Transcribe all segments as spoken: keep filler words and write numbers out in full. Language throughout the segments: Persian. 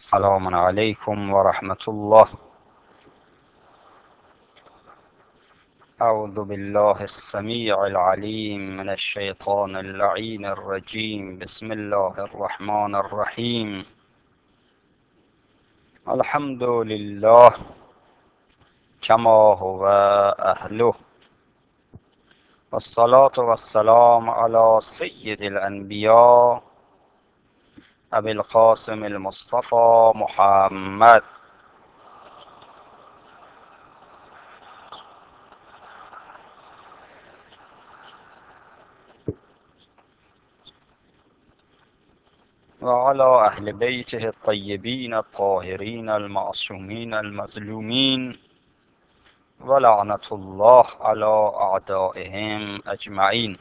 السلام عليكم ورحمة الله. أعوذ بالله السميع العليم من الشيطان اللعين الرجيم. بسم الله الرحمن الرحيم. الحمد لله كما هو أهله، والصلاة والسلام على سيد الأنبياء أبي القاسم المصطفى محمد وعلى أهل بيته الطيبين الطاهرين المعصومين المظلومين، ولعنة الله على أعدائهم أجمعين.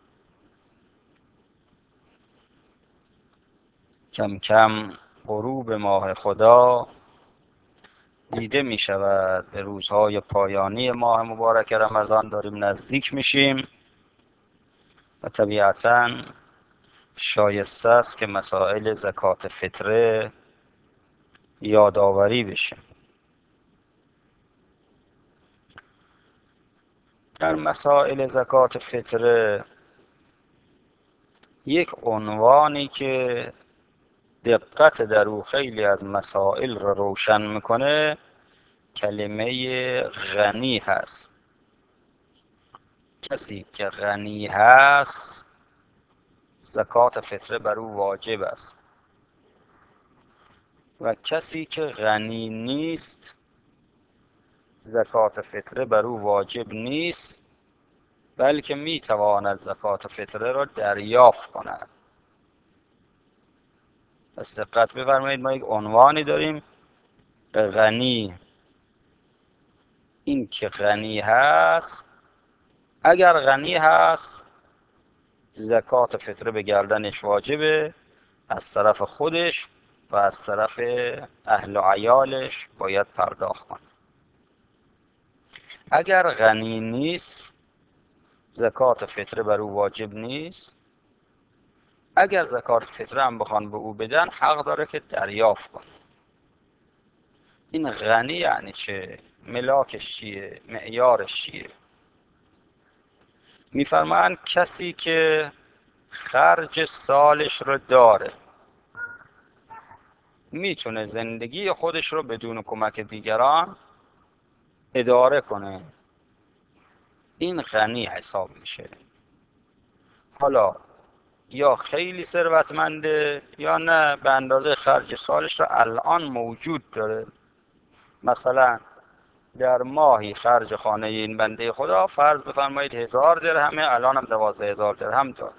کم کم غروب ماه خدا دیده می شود. به روزهای پایانی ماه مبارک رمضان داریم نزدیک میشیم و طبیعتاً شایسته است که مسائل زکات فطره یادآوری بشه. در مسائل زکات فطره یک عنوانی که دقت در او خیلی از مسائل را روشن میکنه کلمه غنی هست. کسی که غنی هست زکات فطره بر او واجب است و کسی که غنی نیست زکات فطره بر او واجب نیست، بلکه میتواند زکات فطره را دریافت کند. پس دقت بفرمایید، ما یک عنوانی داریم غنی. این که غنی هست، اگر غنی هست زکات فطره به گردنش واجبه، از طرف خودش و از طرف اهل و عیالش باید پرداخت کنه. اگر غنی نیست زکات فطره بر او واجب نیست. اگر زکات فطره هم بخوان به او بدن حق داره که دریافت کنه. این غنی یعنی چه؟ ملاکش چیه؟ معیارش چیه؟ میفرمایند کسی که خرج سالش رو داره، میتونه زندگی خودش رو بدون کمک دیگران اداره کنه، این غنی حساب میشه. حالا یا خیلی ثروتمنده یا نه به اندازه خرج سالش رو الان موجود داره. مثلا در ماهی خرج خانه این بنده خدا فرض بفرمایید هزار درهمه، الان هم دوازده هزار درهم داره.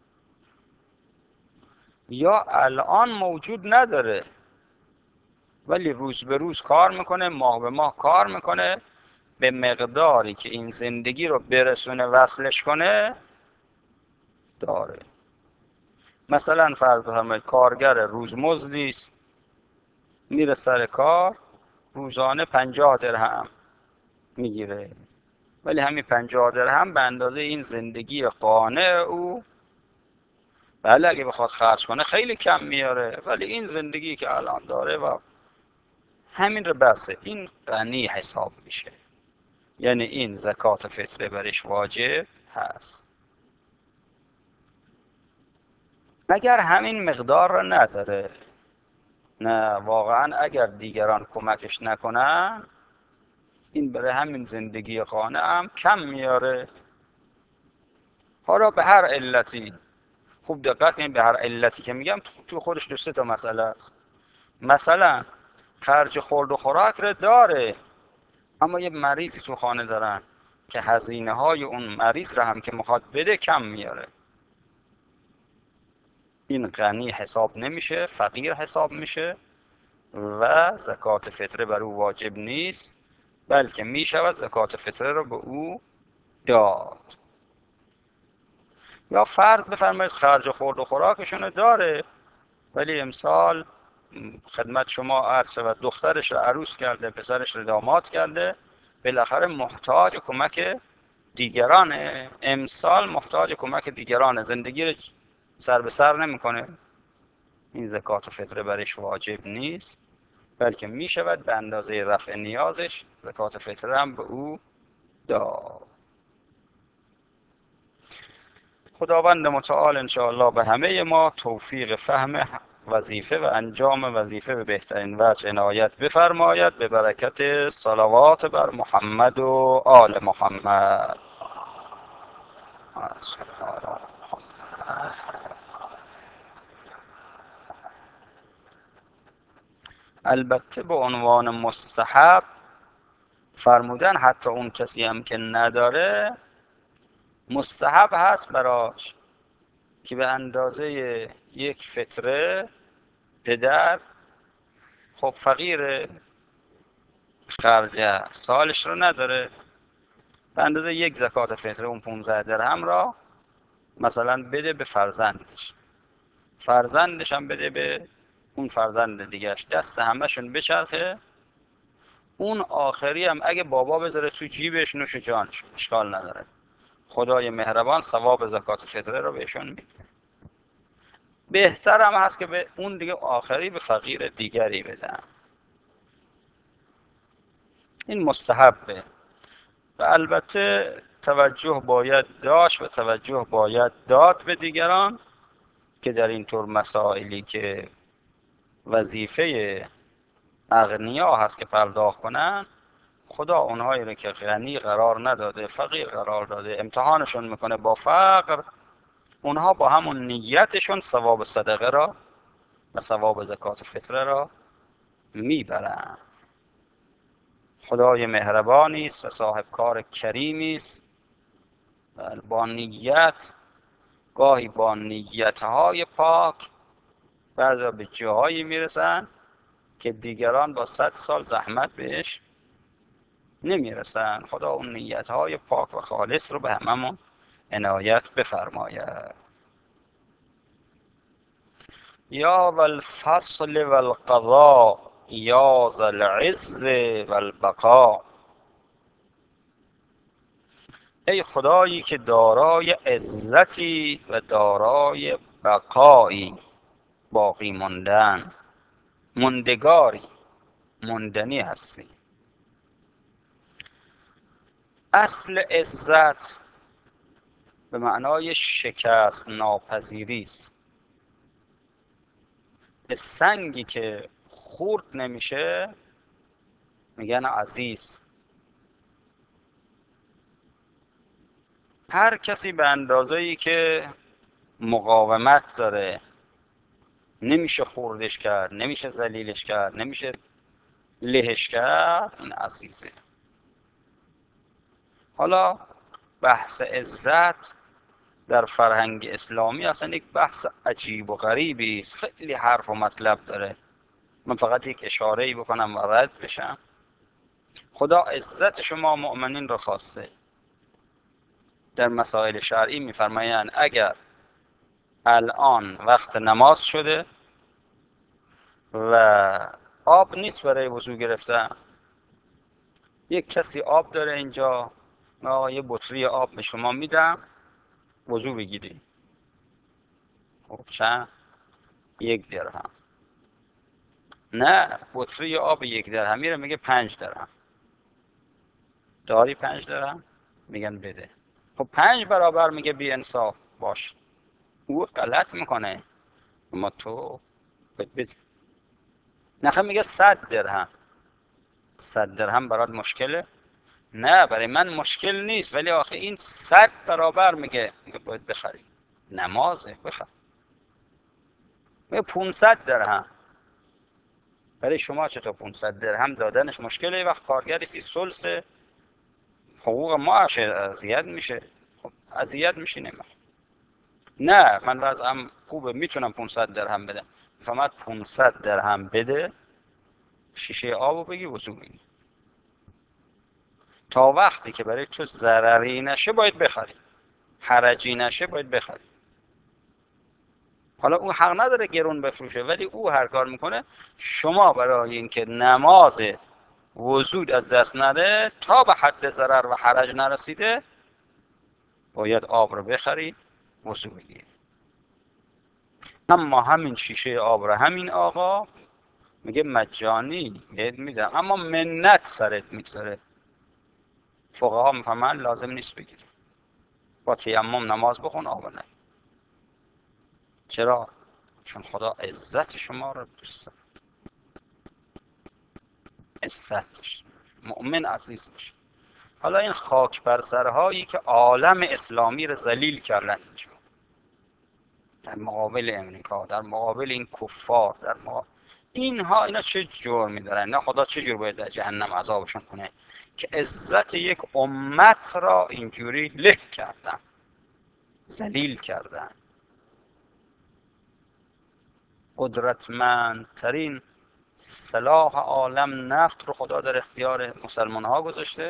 یا الان موجود نداره ولی روز به روز کار میکنه، ماه به ماه کار میکنه، به مقداری که این زندگی رو برسونه وصلش کنه داره. مثلا فرض بفرمایید کارگر روزمزدی است، میره سر کار روزانه پنجاه درهم میگیره، ولی همین پنجاه درهم به اندازه این زندگی قانع او، بله اگه بخواد خرج کنه خیلی کم میاره، ولی این زندگی که الان داره و همین رو بسه، این غنی حساب میشه. یعنی این زکات فطره برش واجب هست. اگر همین مقدار رو نداره، نه واقعا اگر دیگران کمکش نکنن این برای همین زندگی خانه هم کم میاره. حالا به هر علتی، خوب دقت کنید، به هر علتی که میگم تو خودش دو سه تا مسئله است. مثلا خرج خورد و خوراک رو داره اما یه مریضی تو خانه دارن که هزینه های اون مریض رو هم که میخواد بده کم میاره، این غنی حساب نمیشه، فقیر حساب میشه و زکات فطره بر او واجب نیست، بلکه میشود زکات فطره رو به او داد. یا فرض بفرمایید خرج خورد و خوراکشون داره ولی امسال خدمت شما عرض شود دخترش رو عروس کرده، پسرش رو داماد کرده، بالاخره محتاج کمک دیگرانه، امسال محتاج کمک دیگرانه، زندگی رو سر به سر نمیکنه، این زکات فطره برش واجب نیست، بلکه می شود به اندازه رفع نیازش زکات فطره هم به او داد. خداوند متعال انشاءالله به همه ما توفیق فهم وظیفه و انجام وظیفه به بهترین وجه عنایت بفرماید به برکت صلوات بر محمد و آل محمد. البته به عنوان مستحب فرمودن حتی اون کسی هم که نداره مستحب هست براش که به اندازه یک فطره پدر خب فقیر خرج سالش رو نداره، به اندازه یک زکات فطره اون پانزده درهم را مثلا بده به فرزندش، فرزندش هم بده به اون فرزند دیگرش، دست همهشون بچرخه. اون آخری هم اگه بابا بذاره تو جیبش نوش جانش، اشکال نداره، خدای مهربان ثواب زکات فطره رو بهشون میده. بهتر هم هست که به اون دیگه آخری به فقیر دیگری بدن. این مستحبه و البته توجه باید داشت و توجه باید داد به دیگران که در این طور مسائلی که وظیفه اغنیا هست که پرداخت کنن، خدا اونهایی رو که غنی قرار نداده فقیر قرار داده، امتحانشون میکنه با فقر، اونها با همون نیتشون ثواب صدقه را و ثواب زکات فطره را میبرن. خدای مهربانی است و صاحب کار کریمی است، با نیت، گاهی با نیتهای پاک بعضا به جاهایی میرسن که دیگران با صد سال زحمت بهش نمیرسن. خدا اون نیتهای پاک و خالص رو به هممون عنایت بفرماید. یا ذا الفصل والقضاء یا ذا العز والبقاء. ای خدایی که دارای عزتی و دارای بقایی، باقی موندن، موندگاری، موندنی هستی. اصل عزت به معنای شکست ناپذیری است. به سنگی که خورد نمیشه میگن عزیز. هر کسی به اندازه‌ای که مقاومت داره نمیشه خوردش کرد، نمیشه ذلیلش کرد، نمیشه لهش کرد، این عزیزه. حالا بحث عزت در فرهنگ اسلامی اصلا یک بحث عجیب و غریبی است، خیلی حرف و مطلب داره. من فقط یک اشاره‌ای بکنم و رد بشم. خدا عزت شما مؤمنین را خواسته. در مسائل شرعی میفرمایند اگر الان وقت نماز شده و آب نیست برای وضو گرفتن، یک کسی آب داره اینجا، ما یه بطری آب به شما میدم وضو بگیری، خب چند؟ یک درهم. نه، بطری آب یک درهمی رو میگه پنج درهم. داری پنج درهم؟ میگن بده. خب پنج برابر میگه بی انصاف باش. او غلط میکنه، اما تو بد بد. نخه میگه صد درهم. صد درهم برات مشکله؟ نه برای من مشکل نیست، ولی آخه این صد برابر میگه، میگه باید بخری. نمازه، بخر. میگه پونصد درهم. برای شما چطور پونصد درهم دادنش مشکله؟ وقت کارگری سی ثلث حقوق ما اذیت میشه. خب اذیت میشی نمیخوام. نه من وضعم خوبه میتونم پونصد درهم بدم. فقط پونصد درهم بده، شیشه آبو بگی وضو بگی. تا وقتی که برای تو ضرری نشه باید بخری، حرجی نشه باید بخری. حالا او حق نداره گرون بفروشه، ولی او هر کار میکنه شما برای اینکه نماز وضو از دست نره تا به حد ضرر و حرج نرسیده باید آب رو بخری وضو بگیری. اما همین شیشه آب رو همین آقا میگه مجانی بهت میدم اما منت سرت میگذاره. فقها میفهمن لازم نیست بگیری، با تیمم نماز بخون آب نه. چرا؟ چون خدا عزت شما رو دوست داره، عزتش مؤمن عزیز میشه. حالا این خاک بر سرهایی که عالم اسلامی رو ذلیل کردن اینجا در مقابل امریکا، در مقابل این کفار، در مقابل اینها، اینا چه جرمی دارن؟ نه خدا چه جور باید در جهنم عذابشون کنه که عزت یک امت را اینجوری له کردن، ذلیل کردن. قدرتمندترین سلاح عالم نفت رو خدا در اختیار مسلمان ها گذاشته،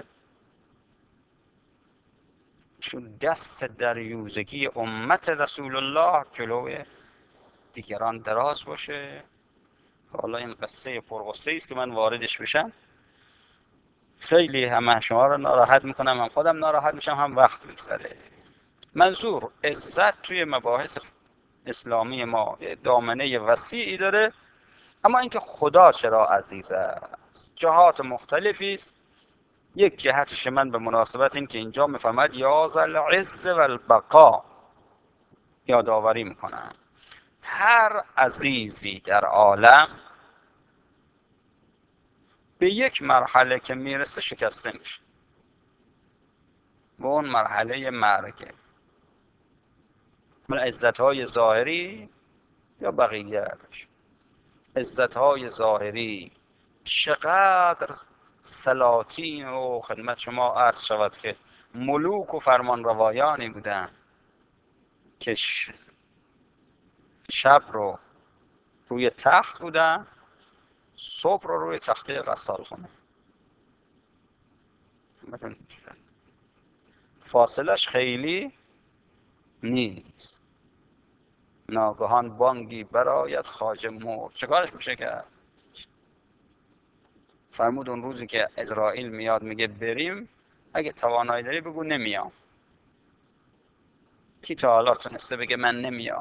چون دست دریوزگی امت رسول الله جلوی دیگران دراز باشه. حالا این قصه پرغصه است که من واردش بشم خیلی هم شما رو ناراحت میکنم، هم خودم ناراحت میشم، هم وقت میگذره. منظور عزت توی مباحث اسلامی ما دامنه وسیعی داره، اما اینکه خدا چرا عزیز است جهات مختلفی است. یک جهتش که من به مناسبت این که اینجا میفهمد یا ذل عز و البقا یادآوری میکنم، هر عزیزی در عالم به یک مرحله که میرسه شکسته میشه، به اون مرحله مرگه. من عزتهای ظاهری یا بقیه‌اش، عزتهای ظاهری چقدر سلاطین و خدمت شما عرض شود که ملوک و فرمان روایانی بودن که شب رو روی تخت بودن، صبح رو روی تخته غسال خونه. فاصلش خیلی نیست. ناگهان بانگی برآید خواجه مرد، چکارش میشه کرد؟ فرمود اون روزی که عزرائیل میاد میگه بریم، اگه توانایی داری بگو نمیام. کی تا حالا تونسته بگه من نمیام؟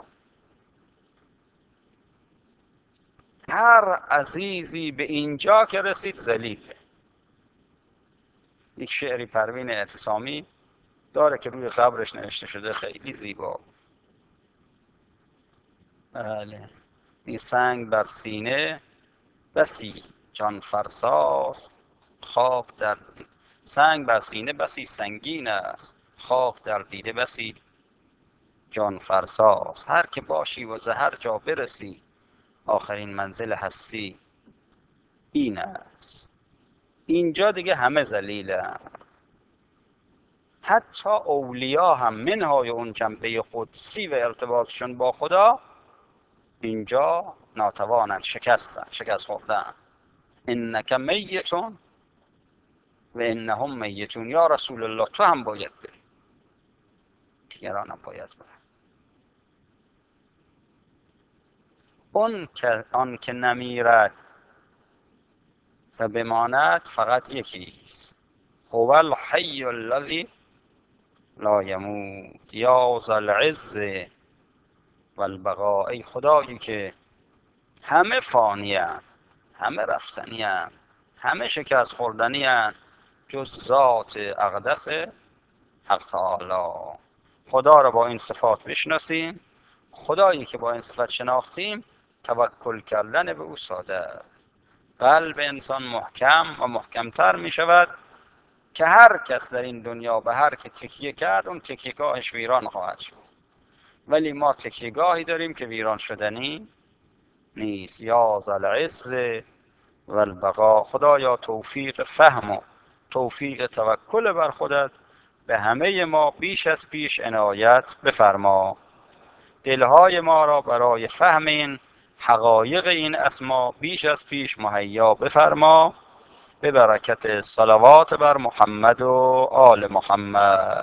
هر عزیزی به اینجا که رسید ذلیله. یک شعری پروین اعتصامی داره که روی قبرش نوشته شده، خیلی زیبا. بله، این سنگ بر سینه بسی جان فرساست، خاک در دی... سنگ بر سینه بسی سنگین است، خاک در دیده بسی جان فرساست. هر که باشی و ز هر جا برسی، آخرین منزل هستی این است. اینجا دیگه همه ذلیلن، حتی اولیا هم منهای اون جنبه قدسی و ارتباطشون با خدا اینجا ناتوانن، شکستن، شکست خوردن. انک میتون و انهم میتون. یا رسول الله تو هم باید بری، دیگران هم باید برن. اون که آن که نمیرد و بماند فقط یکیست، هو الحی الذی لا یموت. یا ذا العز و البقاء. ای خدایی که همه فانی هستند، همه رفتنی هستند، همه شکست خوردنی هستند، جز ذات اقدس حق تعالی. خدا را با این صفات بشناسیم. خدایی که با این صفات شناختیم توکل کردن به او ساده است. قلب انسان محکم و محکمتر می شود که هر کس در این دنیا به هر که تکیه کرد اون تکیهگاهش ویران خواهد شد، ولی ما تکیهگاهی داریم که ویران شدنی نیست. یا ذا العز و البقا. خدایا توفیق فهم و توفیق توکل بر خودت به همه ما بیش از پیش عنایت بفرما. دلهای ما را برای فهم این حقایق این اسما بیش از پیش مهیا بفرما، به برکت صلوات بر محمد و آل محمد.